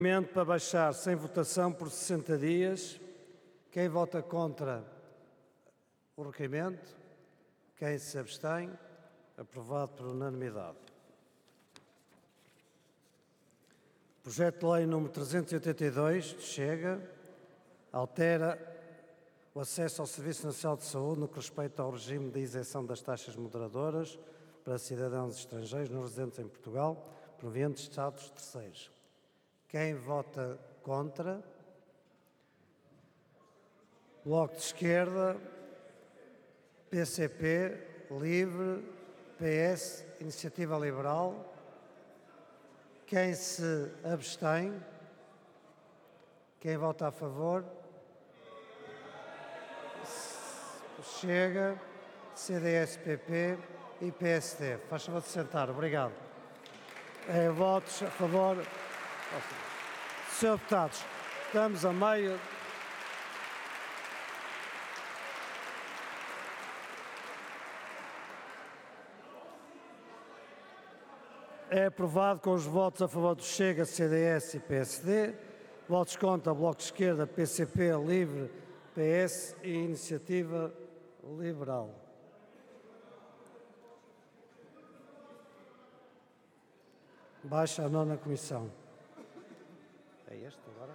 Para baixar sem votação por 60 dias. Quem vota contra o requerimento? Quem se abstém? Aprovado por unanimidade. Projeto de lei número 382, de Chega, altera o acesso ao Serviço Nacional de Saúde no que respeita ao regime de isenção das taxas moderadoras para cidadãos estrangeiros não residentes em Portugal, provenientes de Estados terceiros. Quem vota contra? Bloco de Esquerda, PCP, LIVRE, PS, Iniciativa Liberal. Quem se abstém? Quem vota a favor? Chega, CDS-PP e PSD. Faz favor de sentar. Obrigado. Votos a favor. Senhor Deputados, estamos a meio. É aprovado com os votos a favor do Chega, CDS e PSD, votos contra Bloco de Esquerda, PCP, LIVRE, PS e Iniciativa Liberal. Baixa a 9ª comissão. É este agora?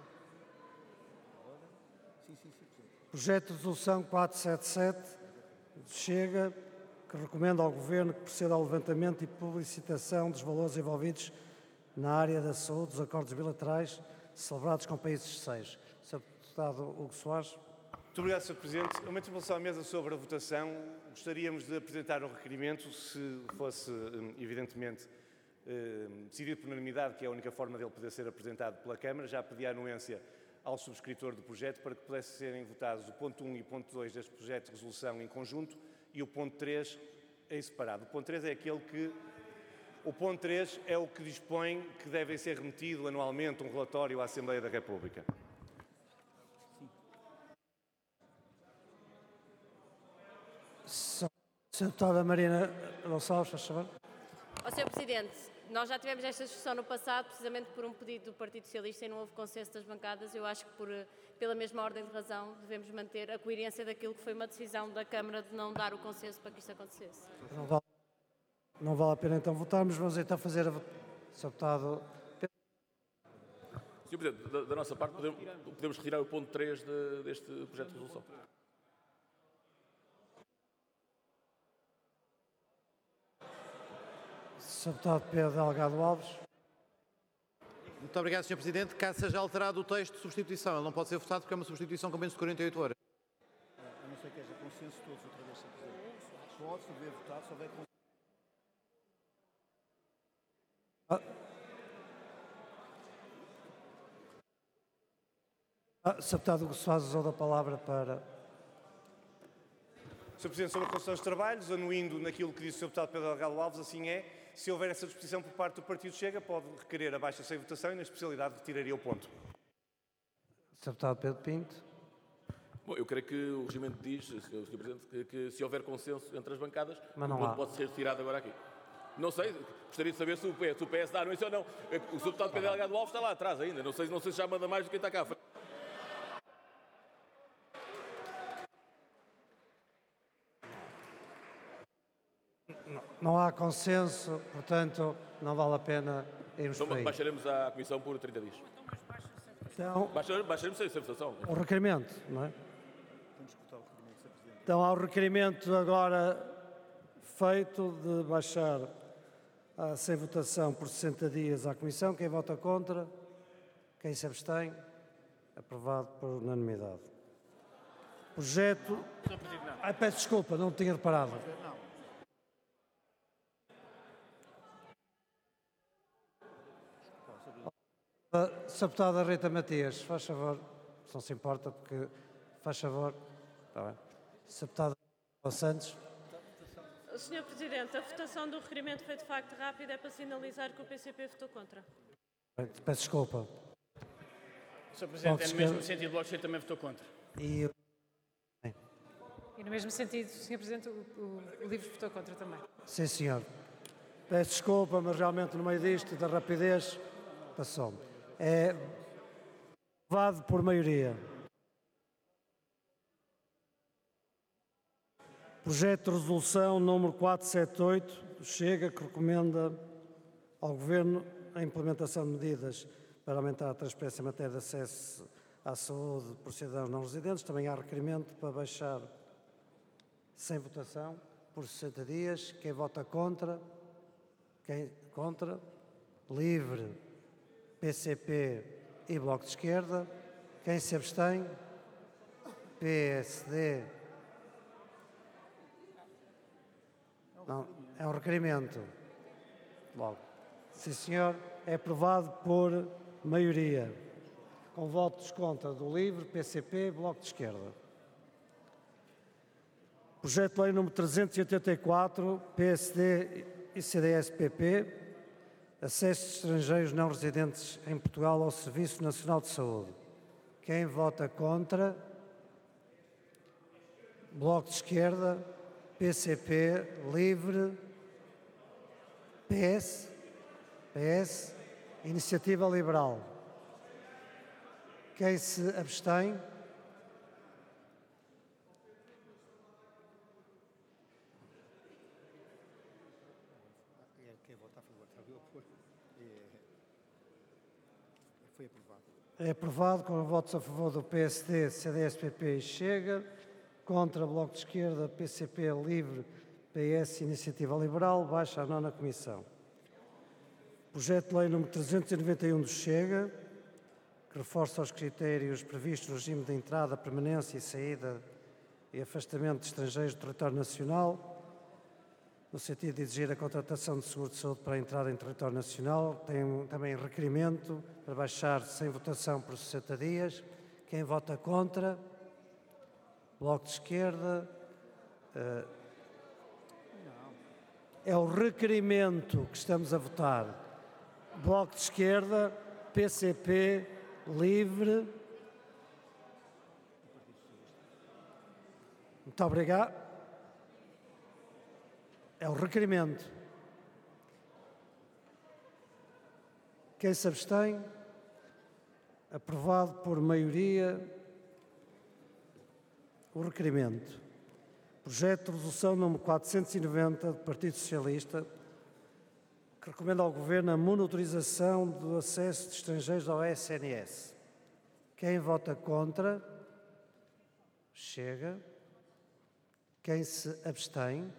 Projeto de resolução 477 de Chega, que recomenda ao Governo que proceda ao levantamento e publicitação dos valores envolvidos na área da saúde dos acordos bilaterais celebrados com países terceiros. Sr. Deputado Hugo Soares. Muito obrigado, Sr. Presidente. Uma intervenção à mesa sobre a votação. Gostaríamos de apresentar um requerimento, se fosse, evidentemente, decidido por unanimidade, que é a única forma dele poder ser apresentado pela Câmara. Já pedi a anuência ao subscritor do projeto para que pudessem serem votados o ponto 1 e o ponto 2 deste projeto de resolução em conjunto e o ponto 3 em separado. O ponto 3 é aquele que... O ponto 3 é o que dispõe que devem ser remetido anualmente um relatório à Assembleia da República. Sra. Deputada Marina Gonçalves, faz favor. Sr. Presidente, nós já tivemos esta discussão no passado, precisamente por um pedido do Partido Socialista e não houve consenso das bancadas. Eu acho que, pela mesma ordem de razão, devemos manter a coerência daquilo que foi uma decisão da Câmara de não dar o consenso para que isto acontecesse. Não vale a pena então votarmos. Vamos então fazer a votação. Sr. Deputado... Sr. Presidente, da nossa parte, podemos retirar o ponto 3 deste projeto de resolução. Sr. Deputado Pedro Delgado Alves. Muito obrigado, Sr. Presidente. Caso seja alterado o texto de substituição, ele não pode ser votado porque é uma substituição com menos de 48 horas. A não ser que haja consenso todos outra vez, Sr. Presidente. Pode-se haver votado se houver consenso. Sr. Deputado Hugo Soares usou da palavra para... Sr. Presidente, sobre a condução dos trabalhos, anuindo naquilo que disse o Sr. Deputado Pedro Delgado Alves, assim é. Se houver essa disposição por parte do Partido Chega, pode requerer a baixa sem votação e, na especialidade, retiraria o ponto. Sr. Deputado Pedro Pinto. Bom, eu creio que o regimento diz, Sr. Presidente, que se houver consenso entre as bancadas, mas não o ponto pode ser retirado agora aqui. Não sei, gostaria de saber se o PS dá anuência ou não. O Sr. Deputado Pedro Delgado Alves está lá atrás ainda. Não sei se já manda mais do que quem está cá à frente. Não há consenso, portanto, não vale a pena irmos por aí. Baixaremos a Comissão por 30 dias. Então, baixaremos sem votação. o requerimento, não é? Temos que votar o requerimento, Sr. Presidente. Então, há o requerimento agora feito de baixar sem votação por 60 dias à Comissão. Quem vota contra? Quem se abstém? Aprovado por unanimidade. Projeto... peço desculpa, não tinha reparado. Sra. Deputada Rita Matias, faz favor, se não se importa, porque faz favor. Está bem. Sra. Deputada Santos. Sr. Presidente, a votação do requerimento foi de facto rápida, é para sinalizar que o PCP votou contra. Peço desculpa. Sr. Presidente, é no mesmo sentido, o Bloco de Esquerda também votou contra. E no mesmo sentido, Sr. Presidente, o LIVRE votou contra também. sim, senhor. Peço desculpa, mas realmente no meio disto, da rapidez, passou-me. É aprovado por maioria. Projeto de resolução número 478 do Chega, que recomenda ao Governo a implementação de medidas para aumentar a transparência em matéria de acesso à saúde por cidadãos não residentes. Também há requerimento para baixar sem votação por 60 dias. Quem vota contra? Quem contra? Livre, PCP e Bloco de Esquerda. Quem se abstém? PSD. Não, é um requerimento. Logo. Sim, senhor. É aprovado por maioria. Com votos contra do LIVRE, PCP e Bloco de Esquerda. Projeto de lei número 384, PSD e CDS-PP, acesso de estrangeiros não residentes em Portugal ao Serviço Nacional de Saúde. Quem vota contra? Bloco de Esquerda, PCP, LIVRE, PS, Iniciativa Liberal. Quem se abstém? Quem vota a favor, está a opor. Foi aprovado. É aprovado com votos a favor do PSD, CDS-PP e Chega, contra Bloco de Esquerda, PCP, LIVRE, PS, Iniciativa Liberal, baixa a 9ª Comissão. Projeto de lei número 391 do Chega, que reforça os critérios previstos no regime de entrada, permanência e saída e afastamento de estrangeiros do território nacional, no sentido de exigir a contratação de seguro de saúde para a entrada em território nacional. Tem também requerimento para baixar sem votação por 60 dias. Quem vota contra? Bloco de Esquerda. É o requerimento que estamos a votar. Bloco de Esquerda, PCP, LIVRE. Muito obrigado. É o requerimento. Quem se abstém? Aprovado por maioria o requerimento. Projeto de resolução número 490 do Partido Socialista, que recomenda ao Governo a monitorização do acesso de estrangeiros ao SNS. Quem vota contra? Chega. Quem se abstém?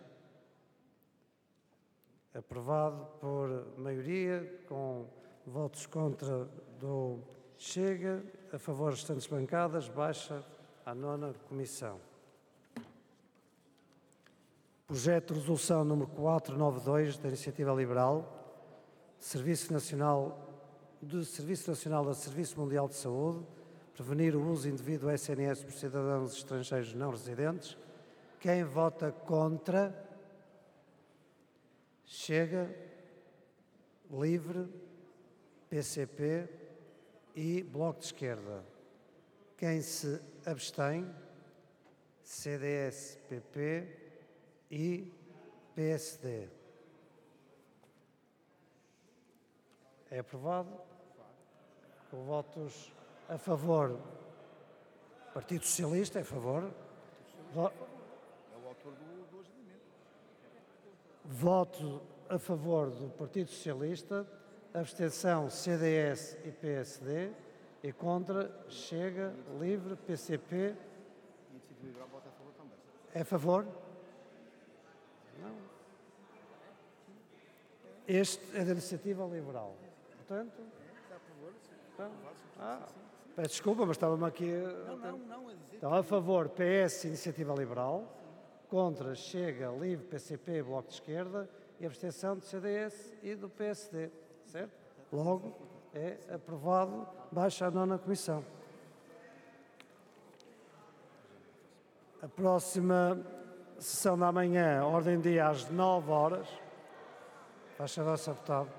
Aprovado por maioria, com votos contra do Chega, a favor restantes bancadas, baixa à 9ª Comissão. Projeto de resolução número 492 da Iniciativa Liberal, Serviço Nacional a Serviço Mundial de Saúde, prevenir o uso indevido do SNS por cidadãos estrangeiros não residentes. Quem vota contra? Chega, LIVRE, PCP e Bloco de Esquerda. Quem se abstém? CDS, PP e PSD. É aprovado com votos a favor. Partido Socialista é a favor. É o autor do agendamento. Voto a favor do Partido Socialista, abstenção CDS e PSD e contra Chega, LIVRE, PCP. A Iniciativa Liberal vota a favor também. É a favor? Não. Este é da Iniciativa Liberal. Portanto, Está a favor? peço desculpa, mas estava-me aqui... Não, a dizer. Então, a favor, PS, Iniciativa Liberal, contra Chega, LIVRE, PCP, Bloco de Esquerda e abstenção do CDS e do PSD, certo? Logo, é aprovado, baixa a 9ª Comissão. A próxima sessão da manhã, ordem do dia às 9 horas. Faz favor, Sr. Deputado.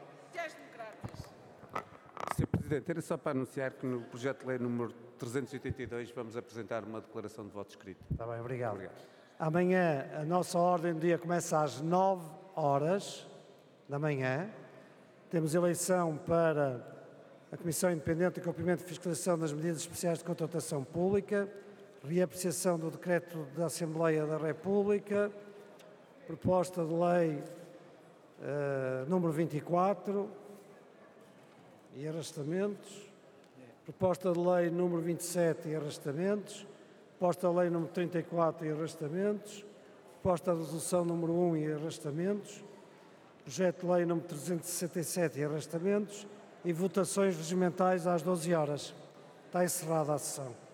Sr. Presidente, era só para anunciar que no projeto de lei número 382 vamos apresentar uma declaração de voto escrito. Está bem, obrigado. Amanhã a nossa ordem do dia começa às 9 horas da manhã. Temos eleição para a Comissão Independente de Cumprimento e Fiscalização das Medidas Especiais de Contratação Pública, reapreciação do Decreto da Assembleia da República, proposta de lei número 24 e arrastamentos, proposta de lei número 27 e arrastamentos, proposta de lei número 34 e arrastamentos, proposta de resolução número 1 e arrastamentos, projeto de lei número 367 e arrastamentos e votações regimentais às 12 horas. Está encerrada a sessão.